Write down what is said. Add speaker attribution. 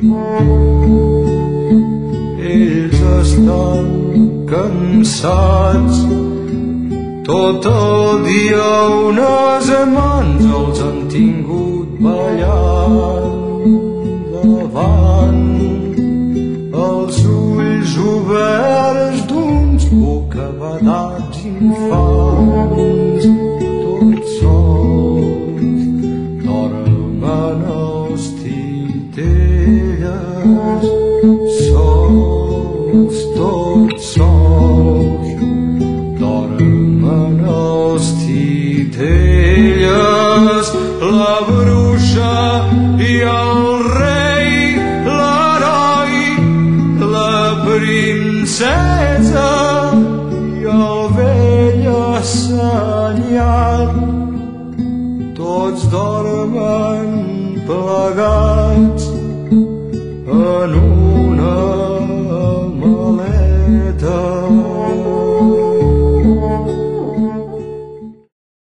Speaker 1: Ells estan cansats, tot el dia unes mans els han tingut ballant davant els ulls oberts d'uns bocabadats infants, tots sols dormen els titelles, sols, tots sols.